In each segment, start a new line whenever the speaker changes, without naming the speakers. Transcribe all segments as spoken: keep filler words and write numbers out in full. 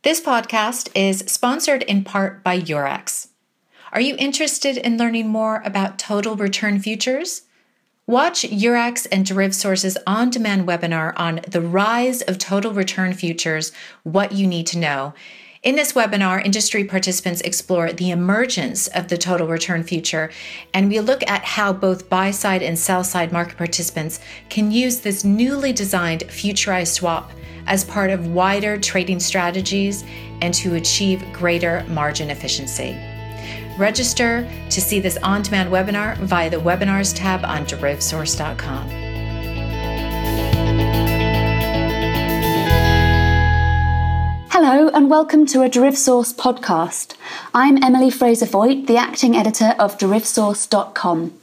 This podcast is sponsored in part by Eurex. Are you interested in learning more about total return futures? Watch Eurex and DerivSource's on-demand webinar on the rise of total return futures, what you need to know. In this webinar, industry participants explore the emergence of the total return future, and we look at how both buy-side and sell-side market participants can use this newly designed futurized swap as part of wider trading strategies and to achieve greater margin efficiency. Register to see this on-demand webinar via the webinars tab on deriv source dot com.
Hello and welcome to a DerivSource podcast. I'm Emily Fraser-Voigt, the acting editor of deriv source dot com.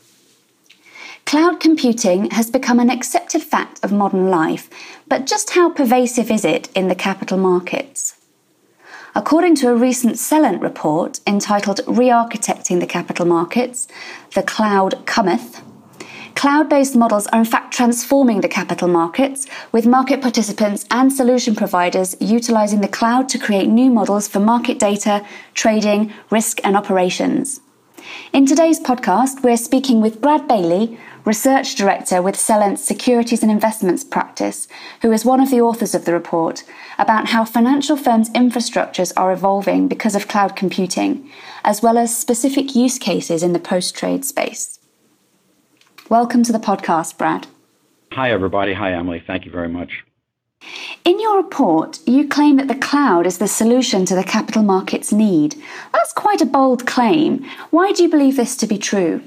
Cloud computing has become an accepted fact of modern life, but just how pervasive is it in the capital markets? According to a recent Celent report entitled Re-architecting the Capital Markets, The Cloud Cometh, cloud-based models are in fact transforming the capital markets, with market participants and solution providers utilising the cloud to create new models for market data, trading, risk and operations. In today's podcast, we're speaking with Brad Bailey, Research Director with Celent's Securities and Investments Practice, who is one of the authors of the report, about how financial firms' infrastructures are evolving because of cloud computing, as well as specific use cases in the post-trade space. Welcome to the podcast, Brad.
Hi, everybody. Hi, Emily. Thank you very much.
In your report, you claim that the cloud is the solution to the capital markets need. That's quite a bold claim. Why do you believe this to be true?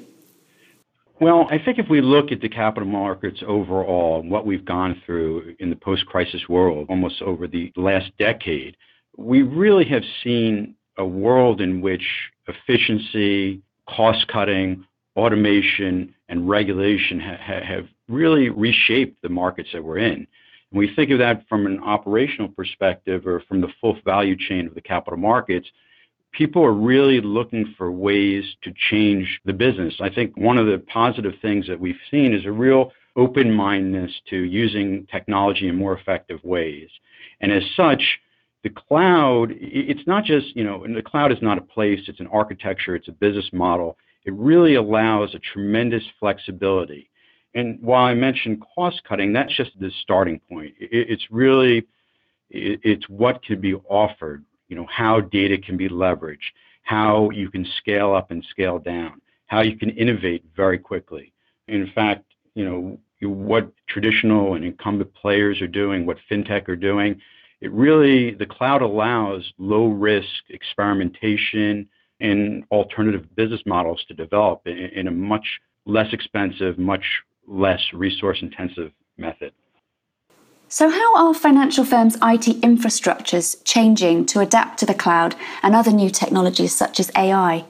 Well, I think if we look at the capital markets overall, and what we've gone through in the post-crisis world, almost over the last decade, we really have seen a world in which efficiency, cost-cutting, automation, and regulation ha- ha- have really reshaped the markets that we're in. When we think of that from an operational perspective or from the full value chain of the capital markets, people are really looking for ways to change the business. I think one of the positive things that we've seen is a real open-mindedness to using technology in more effective ways. And as such, the cloud, it's not just, you know, the cloud is not a place, it's an architecture, it's a business model. It really allows a tremendous flexibility. And while I mentioned cost cutting, that's just the starting point. It's really, it's what can be offered, you know, how data can be leveraged, how you can scale up and scale down, how you can innovate very quickly. In fact, you know, what traditional and incumbent players are doing, what fintech are doing, it really, the cloud allows low risk experimentation and alternative business models to develop in, in a much less expensive, much less resource-intensive method.
So how are financial firms' I T infrastructures changing to adapt to the cloud and other new technologies such as A I?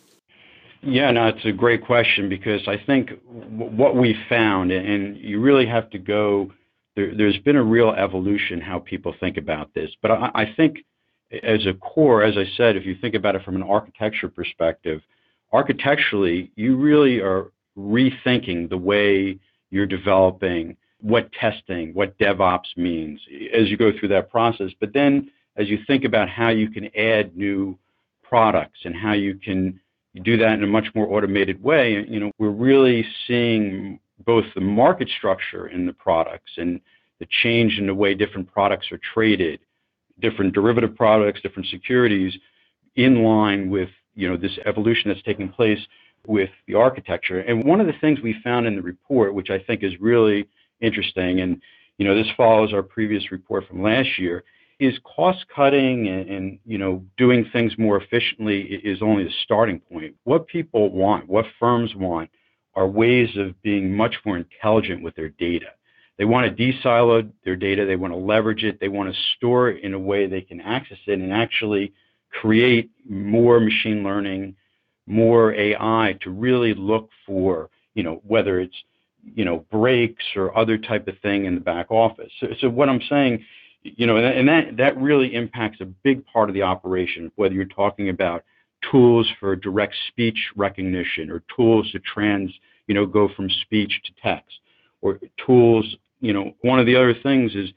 Yeah, no, it's a great question because I think w- what we found, and you really have to go, there, there's been a real evolution how people think about this. But I, I think as a core, as I said, if you think about it from an architecture perspective, architecturally, you really are rethinking the way you're developing, what testing, what DevOps means as you go through that process. But then as you think about how you can add new products and how you can do that in a much more automated way, you know, we're really seeing both the market structure in the products and the change in the way different products are traded, different derivative products, different securities, in line with, you know, this evolution that's taking place with the architecture. And one of the things we found in the report, which I think is really interesting, and, you know, this follows our previous report from last year, is cost cutting and, and, you know, doing things more efficiently is only the starting point. What people want, what firms want, are ways of being much more intelligent with their data. They want to de-silo their data, they want to leverage it, they want to store it in a way they can access it and actually create more machine learning, more A I to really look for, you know, whether it's, you know, breaks or other type of thing in the back office. So, so what I'm saying, you know, and that, that really impacts a big part of the operation, whether you're talking about tools for direct speech recognition or tools to trans, you know, go from speech to text, or tools, you know, one of the other things is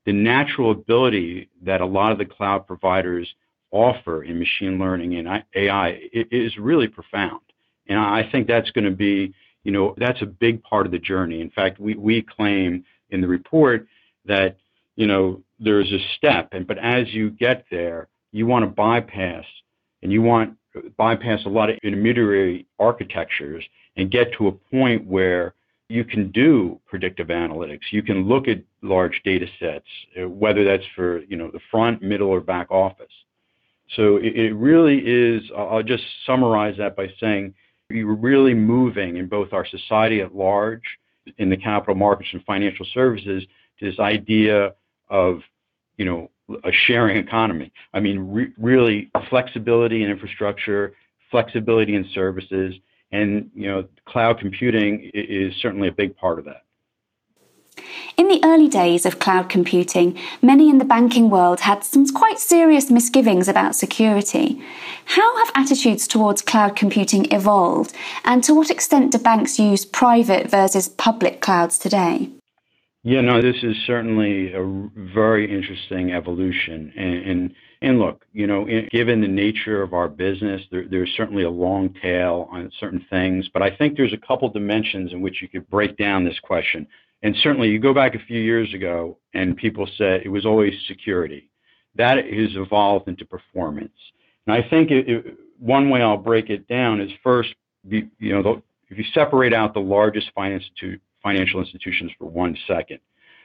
the natural ability that a lot of the cloud providers offer in machine learning and A I is really profound. And I think that's going to be, you know, that's a big part of the journey. In fact, we, we claim in the report that, you know, there's a step, and but as you get there, you want to bypass, and you want to bypass a lot of intermediary architectures and get to a point where you can do predictive analytics. You can look at large data sets, whether that's for, you know, the front, middle, or back office. So it, it really is, I'll just summarize that by saying you're really moving in both our society at large, in the capital markets and financial services, to this idea of, you know, a sharing economy. I mean, re- really flexibility in infrastructure, flexibility in services, and, you know, cloud computing is certainly a big part of that.
In the early days of cloud computing, many in the banking world had some quite serious misgivings about security. How have attitudes towards cloud computing evolved, and to what extent do banks use private versus public clouds today?
Yeah, no, this is certainly a very interesting evolution. And, and, and look, you know, in, given the nature of our business, there, there's certainly a long tail on certain things. But I think there's a couple dimensions in which you could break down this question. And certainly you go back a few years ago and people said it was always security. That has evolved into performance. And I think it, it, one way I'll break it down is first, be, you know, the, if you separate out the largest finance institu- financial institutions for one second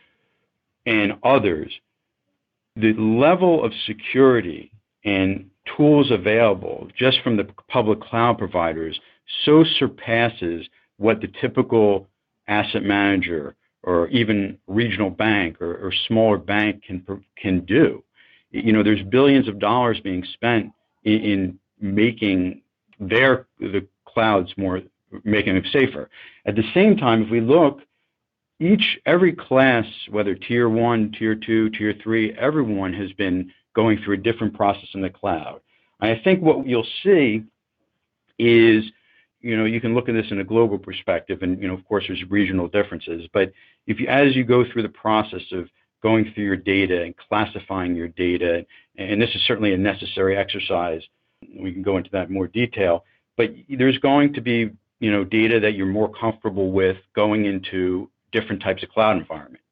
and others, the level of security and tools available just from the public cloud providers so surpasses what the typical asset manager or even regional bank or, or smaller bank can can do. You know, there's billions of dollars being spent in, in making their the clouds more, making them safer. At the same time, if we look, each every class, whether tier one, tier two, tier three, everyone has been going through a different process in the cloud. And I think what you'll see is, you know, you can look at this in a global perspective, and, you know, of course, there's regional differences. But if you, as you go through the process of going through your data and classifying your data, and this is certainly a necessary exercise, we can go into that in more detail, but there's going to be, you know, data that you're more comfortable with going into different types of cloud environment.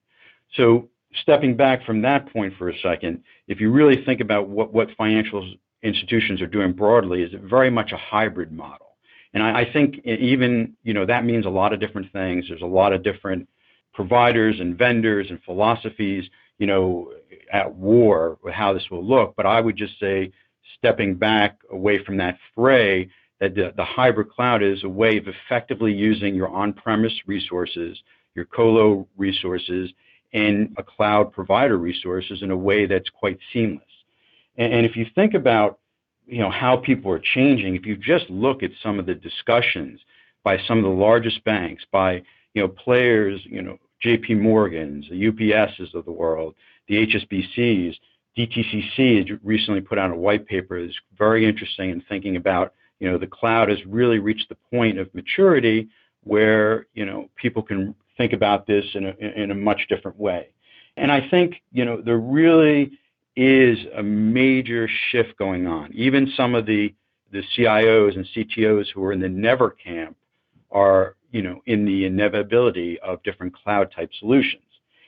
So stepping back from that point for a second, if you really think about what, what financial institutions are doing broadly, is it very much a hybrid model. And I, I think even, you know, that means a lot of different things. There's a lot of different providers and vendors and philosophies, you know, at war with how this will look. But I would just say, stepping back away from that fray, that the, the hybrid cloud is a way of effectively using your on-premise resources, your colo resources, and a cloud provider resources in a way that's quite seamless. And, and if you think about, you know, how people are changing, if you just look at some of the discussions by some of the largest banks, by, you know, players, you know, J P Morgans, the U B Ss of the world, the H S B Cs, D T C C recently put out a white paper that's very interesting in thinking about, you know, the cloud has really reached the point of maturity where, you know, people can think about this in a, in a much different way. And I think, you know, there really is a major shift going on. Even some of the, the C I Os and C T Os who are in the never camp are, you know, in the inevitability of different cloud type solutions.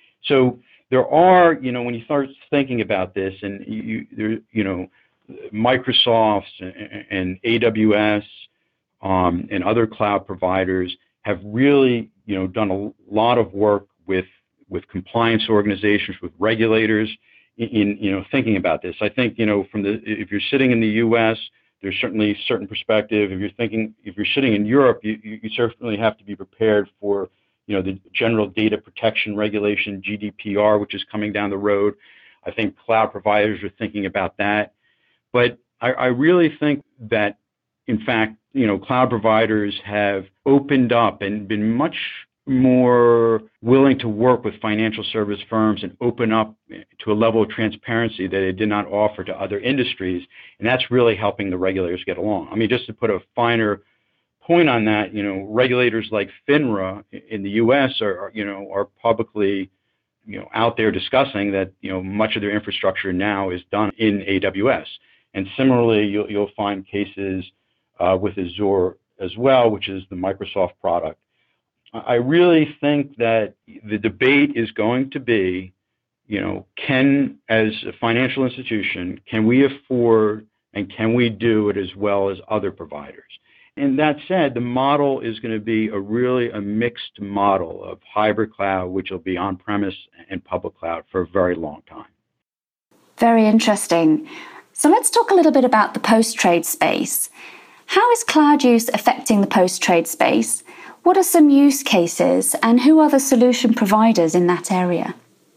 So there are, you know, when you start thinking about this, and you, there, you know, Microsoft and, and A W S um, and other cloud providers have really, you know, done a lot of work with with compliance organizations, with regulators, in, in you know, thinking about this. I think, you know, from the, if you're sitting in the U S, there's certainly a certain perspective. If you're thinking, if you're sitting in Europe, you, you certainly have to be prepared for, you know, the general data protection regulation, G D P R, which is coming down the road. I think cloud providers are thinking about that. But I, I really think that, in fact, you know, cloud providers have opened up and been much more willing to work with financial service firms and open up to a level of transparency that they did not offer to other industries. And that's really helping the regulators get along. I mean, just to put a finer point on that, you know, regulators like FINRA in the U S are, are you know, are publicly you know, out there discussing that, you know, much of their infrastructure now is done in A W S. And similarly, you'll, you'll find cases uh, with Azure as well, which is the Microsoft product. I really think that the debate is going to be, you know, can, as a financial institution, can we afford and can we do it as well as other providers? And that said, the model is going to be a really a mixed model of hybrid cloud, which will be on-premise and public cloud for a very long time.
Very interesting. So let's talk a little bit about the post-trade space. How is cloud use affecting the post-trade space? What are some use cases and who are the solution providers in that area?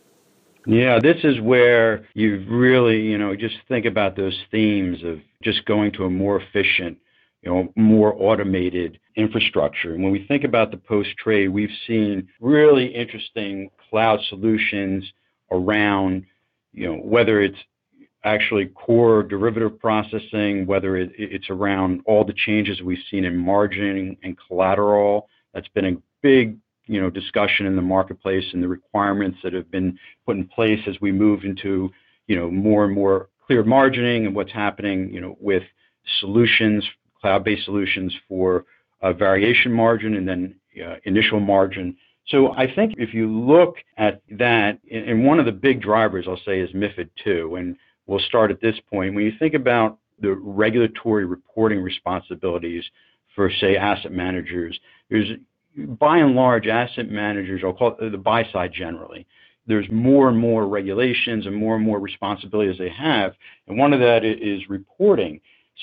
Yeah, this is where you really, you know, just think about those themes of just going to a more efficient, you know, more automated infrastructure. And when we think about the post-trade, we've seen really interesting cloud solutions around, you know, whether it's actually core derivative processing, whether it, it's around all the changes we've seen in margining and collateral. That's been a big, you know, discussion in the marketplace and the requirements that have been put in place as we move into, you know, more and more cleared margining and what's happening, you know, with solutions, cloud-based solutions for uh, variation margin and then uh, initial margin. So I think if you look at that, and one of the big drivers, I'll say, is MiFID two, and we'll start at this point. When you think about the regulatory reporting responsibilities for, say, asset managers, there's, by and large, asset managers, I'll call it the buy side generally, there's more and more regulations and more and more responsibilities they have, and one of that is reporting.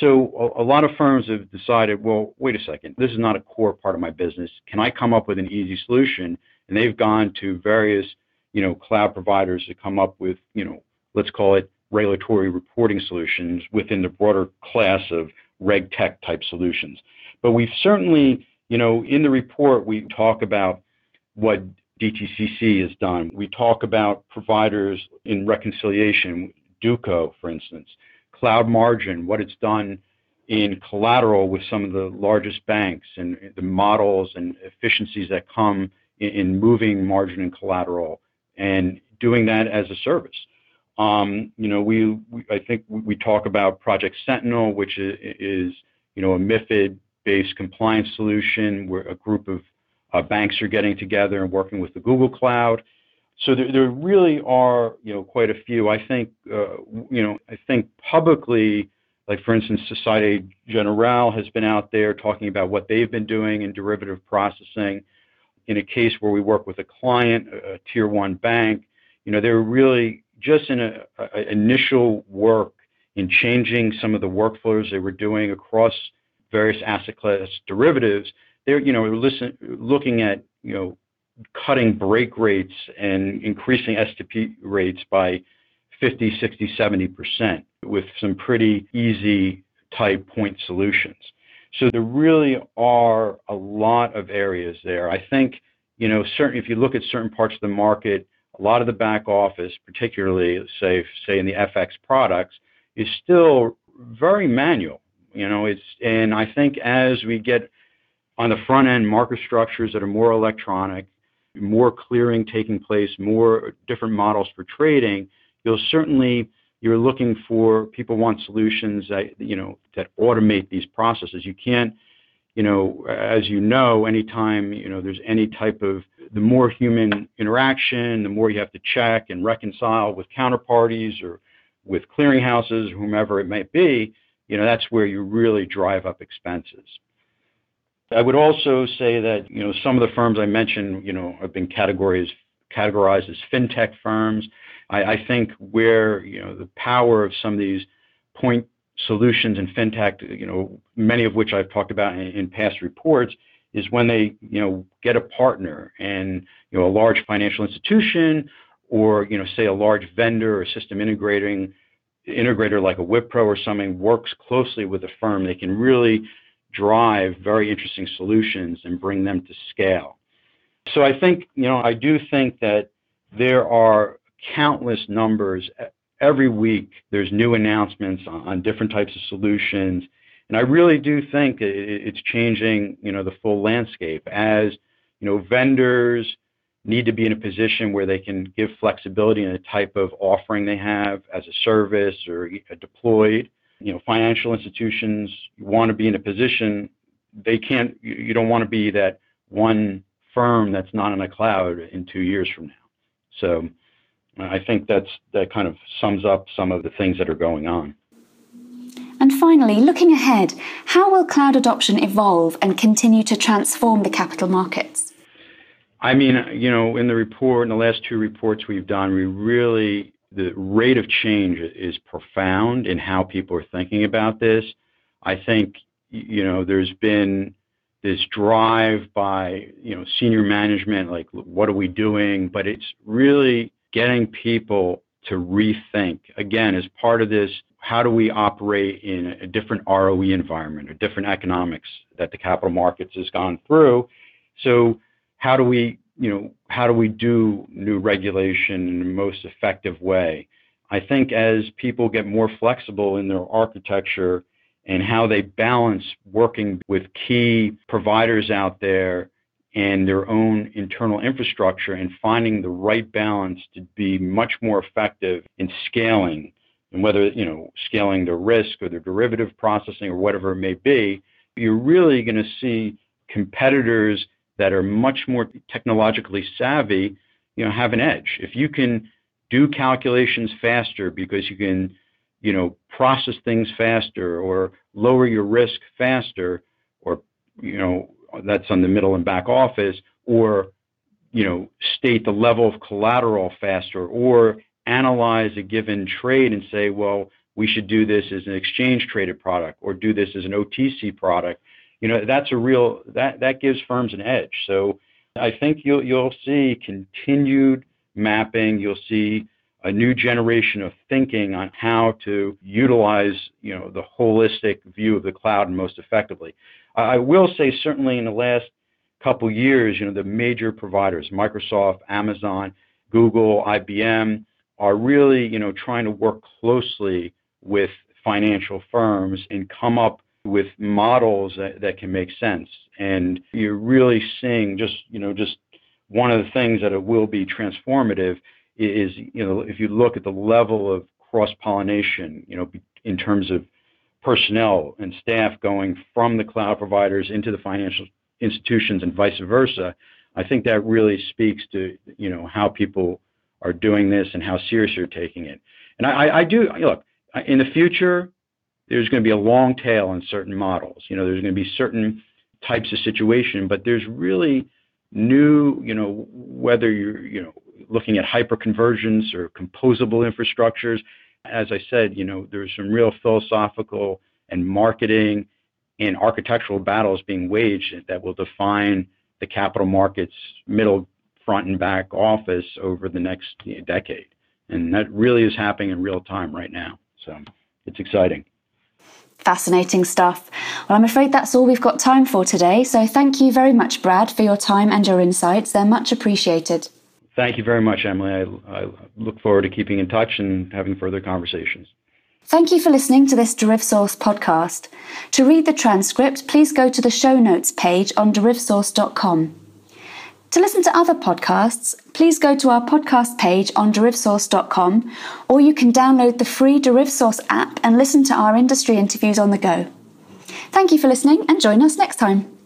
So a, a lot of firms have decided, well, wait a second, this is not a core part of my business. Can I come up with an easy solution? And they've gone to various, you know, cloud providers to come up with, you know, let's call it regulatory reporting solutions within the broader class of reg tech type solutions. But we've certainly, you know, in the report, we talk about what D T C C has done. We talk about providers in reconciliation, Duco, for instance, Cloud Margin, what it's done in collateral with some of the largest banks and the models and efficiencies that come in, in moving margin and collateral and doing that as a service. Um, you know, we, we I think we talk about Project Sentinel, which is, is you know, a MiFID-based compliance solution where a group of uh, banks are getting together and working with the Google Cloud. So there, there really are, you know, quite a few. I think, uh, you know, I think publicly, like for instance, Societe Generale has been out there talking about what they've been doing in derivative processing. In a case where we work with a client, a, a tier one bank, you know, they're really just in a, a initial work in changing some of the workflows they were doing across various asset class derivatives. They're, you know, listen, looking at, you know, cutting break rates and increasing S T P rates by fifty, sixty, seventy percent with some pretty easy type point solutions. So there really are a lot of areas there. I think, you know, certainly if you look at certain parts of the market, a lot of the back office, particularly say, say in the F X products, is still very manual. You know, it's, and I think as we get on the front end market structures that are more electronic, more clearing taking place, more different models for trading, you'll certainly, you're looking for, people want solutions that, you know, that automate these processes. You can't, you know, as you know, anytime, you know, there's any type of, the more human interaction, the more you have to check and reconcile with counterparties or with clearinghouses, whomever it might be, you know, that's where you really drive up expenses. I would also say that, you know, some of the firms I mentioned, you know, have been categorized, categorized as fintech firms. I, I think where, you know, the power of some of these point solutions in fintech, you know, many of which I've talked about in, in past reports, is when they, you know, get a partner and, you know, a large financial institution or, you know, say a large vendor or system integrating integrator like a Wipro or something works closely with a firm, they can really drive very interesting solutions and bring them to scale. So I think, you know, I do think that there are countless numbers. Every week there's new announcements on, on different types of solutions. And I really do think it, it's changing, you know, the full landscape as, you know, vendors, need to be in a position where they can give flexibility in the type of offering they have as a service or deployed. You know, financial institutions want to be in a position they can't, you don't want to be that one firm that's not in the cloud in two years from now. So I think that's, that kind of sums up some of the things that are going on.
And finally, looking ahead, how will cloud adoption evolve and continue to transform the capital markets?
I mean, you know, in the report, in the last two reports we've done, we really, the rate of change is profound in how people are thinking about this. I think, you know, there's been this drive by, you know, senior management, like, what are we doing? But it's really getting people to rethink, again, as part of this, how do we operate in a different R O E environment, or different economics that the capital markets has gone through? So how do we, you know, how do we do new regulation in the most effective way? I think as people get more flexible in their architecture and how they balance working with key providers out there and their own internal infrastructure and finding the right balance to be much more effective in scaling, and whether, you know, scaling their risk or their derivative processing or whatever it may be, you're really going to see competitors that are much more technologically savvy, you know, have an edge. If you can do calculations faster because you can, you know, process things faster or lower your risk faster, or, you know, that's on the middle and back office, or, you know, state the level of collateral faster, or analyze a given trade and say, well, we should do this as an exchange traded product or do this as an O T C product. You know, that's a real, that, that gives firms an edge. So I think you'll, you'll see continued mapping. You'll see a new generation of thinking on how to utilize, you know, the holistic view of the cloud most effectively. I will say certainly in the last couple of years, you know, the major providers, Microsoft, Amazon, Google, I B M, are really, you know, trying to work closely with financial firms and come up with models that, that can make sense. And you're really seeing just, you know, just one of the things that it will be transformative is, you know, if you look at the level of cross-pollination, you know, in terms of personnel and staff going from the cloud providers into the financial institutions and vice versa, I think that really speaks to, you know, how people are doing this and how serious you're taking it. And I, I do, look, in the future, there's going to be a long tail in certain models. You know, there's going to be certain types of situation, but there's really new, you know, whether you're, you know, looking at hyperconvergence or composable infrastructures. As I said, you know, there's some real philosophical and marketing and architectural battles being waged that will define the capital markets middle, front, and back office over the next decade. And that really is happening in real time right now. So it's exciting.
Fascinating stuff. Well, I'm afraid that's all we've got time for today. So thank you very much, Brad, for your time and your insights. They're much appreciated. Thank
you very much, Emily. I, I look forward to keeping in touch and having further conversations.
Thank you for listening to this DerivSource podcast. To read the transcript, please go to the show notes page on deriv source dot com. To listen to other podcasts, please go to our podcast page on deriv source dot com, or you can download the free DerivSource app and listen to our industry interviews on the go. Thank you for listening, and join us next time.